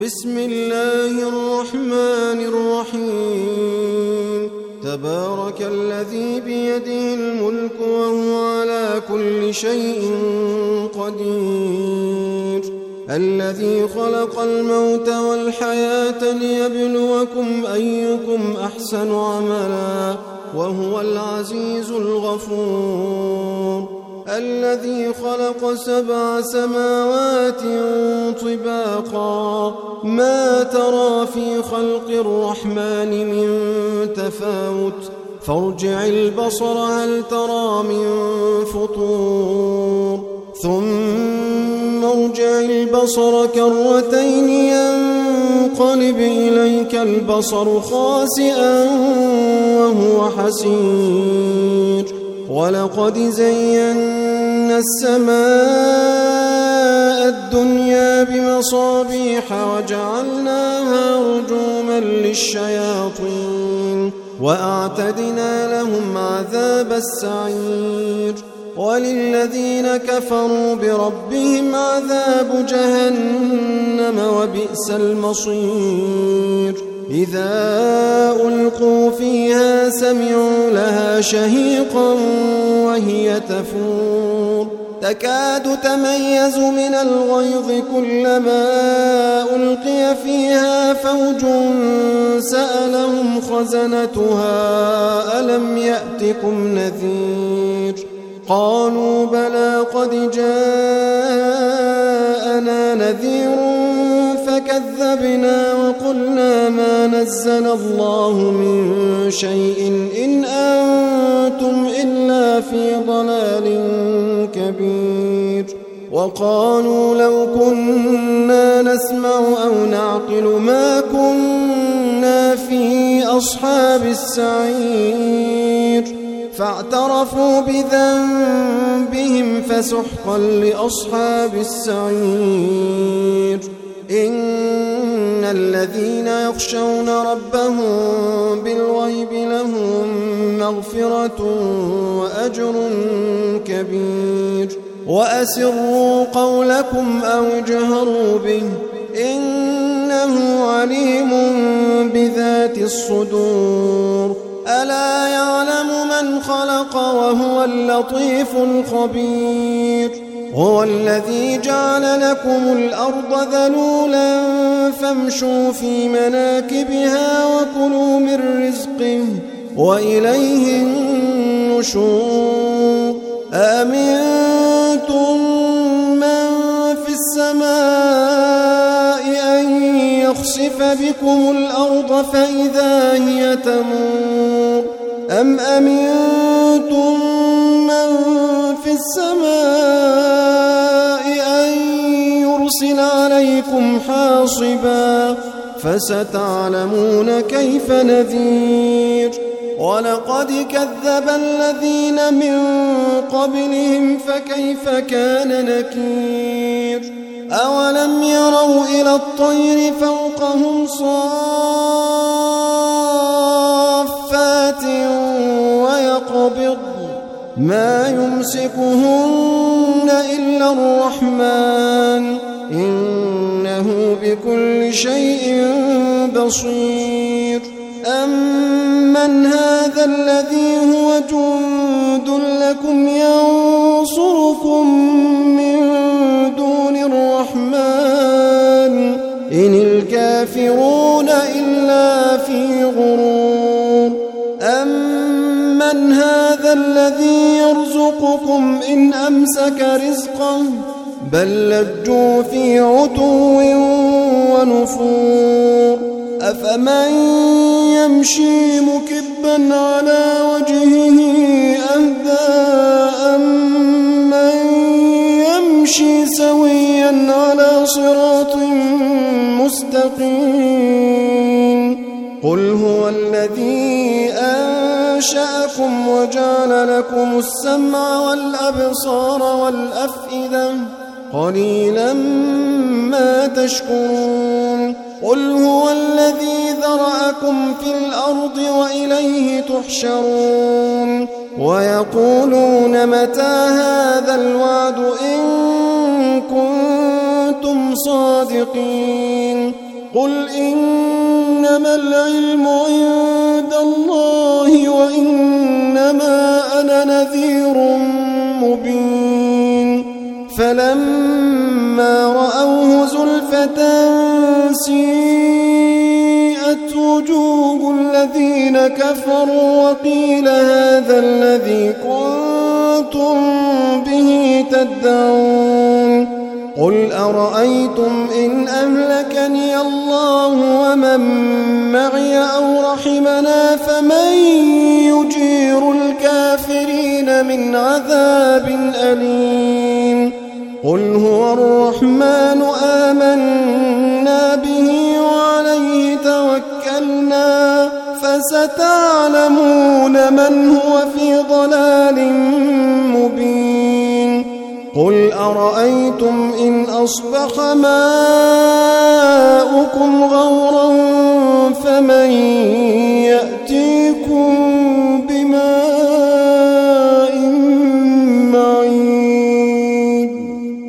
بسم الله الرحمن الرحيم تبارك الذي بيده الملك وهو على كل شيء قدير الذي خلق الموت والحياة ليبلوكم أيكم أحسن عملا وهو العزيز الغفور الذي خلق 7 سماوات طباقا ما ترى في خلق الرحمن من تفاوت فارجع البصر هل ترى من فطور ثم ارجع البصر كرتين ينقلب إليك البصر خاسئا وهو حسير ولقد زينا السماء الدنيا بمصابيح وجعلناها رجوما للشياطين وأعتدنا لهم عذاب السعير وللذين كفروا بربهم عذاب جهنم وبئس المصير إذا ألقوا فيها سمعوا لها شهيقا وهي تفور تكاد تميز من الغيظ كلما ألقي فيها فوج سألهم خزنتها ألم يأتكم نذير قالوا بلى قد جاءنا نذير فكذبنا وقلنا ما نزل الله من شيء إن أنتم إلا في ضلال كبير وقالوا لو كنا نسمع أو نعقل ما كنا في أصحاب السعير فاعترفوا بذنبهم فسحقا لأصحاب السعير إن الذين يخشون ربهم بالغيب لهم مغفرة وأجر كبير وأسروا قولكم أو اجهروا به إنه عليم بذات الصدور ألا يعلم من خلق وهو اللطيف الخبير هو الذي جعل لكم الأرض ذلولا فامشوا في مناكبها وكلوا من رزقه وإليه النشور أأمنتم من في السماء أن يخسف بكم الأرض فإذا هي تمور أم أمنتم من في السماء أن يرسل عليكم حاصبا فستعلمون كيف نذير ولقد كذب الذين من قبلهم فكيف كان نكير أولم يروا إلى الطير فوقهم صافات ويقبض ما يمسكهن إلا الرحمن إنه بكل شيء بصير أمن هذا الذي هو جند لكم ينصركم من دون الرحمن إن الكافرون إلا في غرور أمن هذا الذي يرزقكم إن أمسك رزقه بل لجوا في عتو ونفور أفمن يمشي مكبا على وجهه أهدى أمن يمشي سويا على صراط مستقيم قل هو الذي أنشأكم وجعل لكم السمع والأبصار والأفئدة قليلا ما تشكرون قل هو الذي ذرأكم في الأرض وإليه تحشرون ويقولون متى هذا الوعد إن كنتم صادقين قل إنما العلم عند الله وإنما أنا نذير مبين فلما رأوه زلفة سيئت وجوه الذين كفروا وقيل هذا الذي كنتم به تدعون قل أرأيتم إن أهلكني الله ومن معي أو رحمنا فمن يجير الكافرين من عذاب أليم قل هو الرحمن آمنا به وعليه توكلنا فستعلمون من هو في ضلال مبين قل أرأيتم إن أصبح ماؤكم